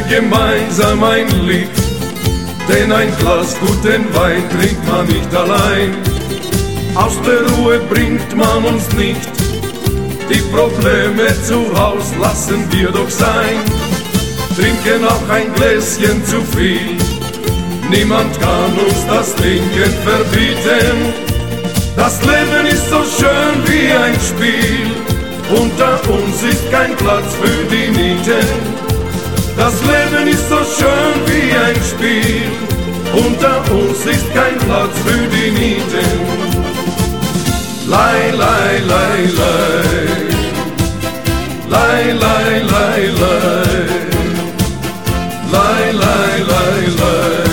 gemeinsam ein Lied, denn ein Glas guten Wein trinkt man nicht allein. Aus der Ruhe bringt man uns nicht, die Probleme zu Haus lassen wir doch sein. Trinken auch ein Gläschen zu viel, niemand kann uns das Trinken verbieten. Das Leben ist so schön wie ein Spiel, unter uns ist kein Platz für die Nieten. Das Leben ist so schön wie ein Spiel, unter uns ist kein Platz für die Nieten. Lei, lei, lei, lei, lei, lei, lei, lei, lei, lei, lei, lei.